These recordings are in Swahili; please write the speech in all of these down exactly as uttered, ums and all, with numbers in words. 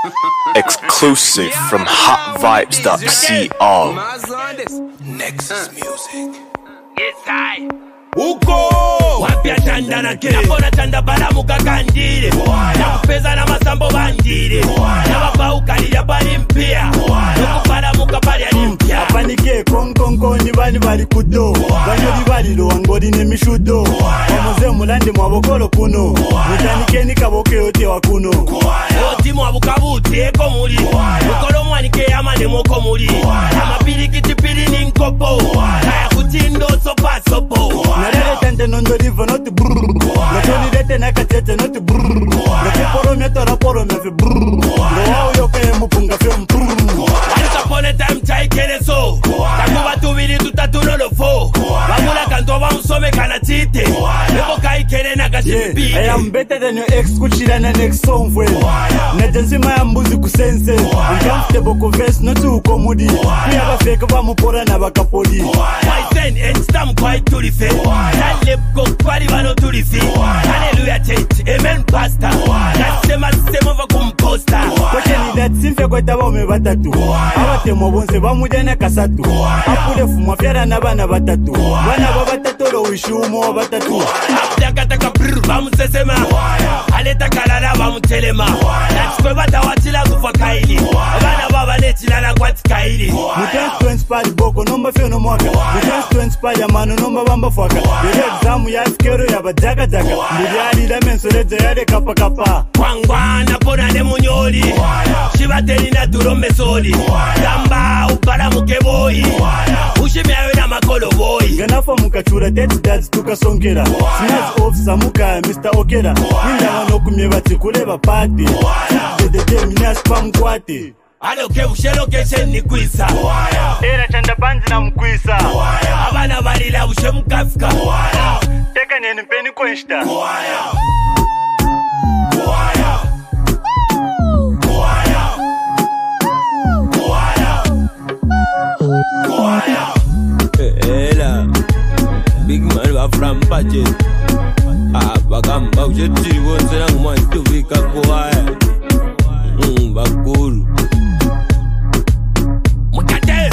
Exclusive from hot vibes dot co. Nexus Music. Yes, I. Uko Wapia chanda na ke Napona chanda bala mukakandire Nakupeza na masambo bandire Nababa ukali ya bali mpia Nukupala mukapali ya limpia Apanike kong kong kong ni bani bali kudo Banyori bali lo angori ne mishudo Wamoze mulandi mwabokolo kuno Mutanike ni kaboke yote wa kuno Oti mwabukabuti eko muri Mukolo mwanike yamane moko muri Amapili kitipili ni nkopo Kaya kutindo sopa sopo Narele tente nondo rivo noti brrrr Lachoni rete na katete noti brrrr Lati poro meto raporo mefi brrrr Lwao yoke mupunga fe mprrrr Once upon a time chai kene so Takuba tubili tutatunolo fo Wamula kanto wa msome kana chite Nebo kai kene na kashipite I am better than your ex kuchira na next song fwe Najensima ya mbuzi kusense Uncomfortable kuvesi noti ukomudi Kuya bafeke wa mupora na bakapoli Waisen enstam kwa itulife Nalep go kwari wano tulife Hallelujah church, amen pastor Nasema sema wa kumposta Koche ni that simfe kwa taba ume batatu Awate mwabonse bamujana kasatu Apule fumwa fiara na bana batatu Bana babatatu lo wishumo batatu Abdakataka brrr bamusesema Aleta kalala bamutelema Natsikwe bata watila kufa kaili Bana baba lechilala kwa tikaili Mutensi to inspire boko nomba feo no mwaka Mutensi to inspire ya mano nomba bamba fwaka Bile examu ya skero ya bajaga jaga Mbili alila menso leje yade kapa kapa Kwangwana pona ne munyoli Shibateli na turombe soli Gamba upala mukeboi Ushimiawe na makolo boy Ganafa mukachura dead dads tukasongera Snaz officer muka Mister Okera Winda wano kumyebati kuleba party Dedete minas pa mkwati Aloke ushelo keshe ni kwisa Era chanda panzi na mkwisa Abana balila ushe mkafika Teka nyeni mpeni kwenshta Ela Big man wa from budget Ah, bagamba ujeti wonse na nguma ituvika kuhaya Mm, bakulu Mukate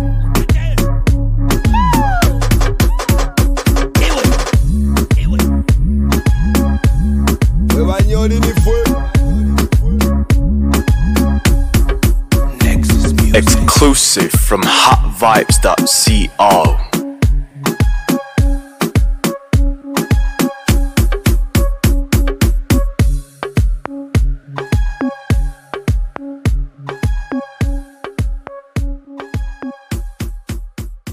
Iwe Iwe Webanyoli ni fwe Exclusive from hot vibes dot co.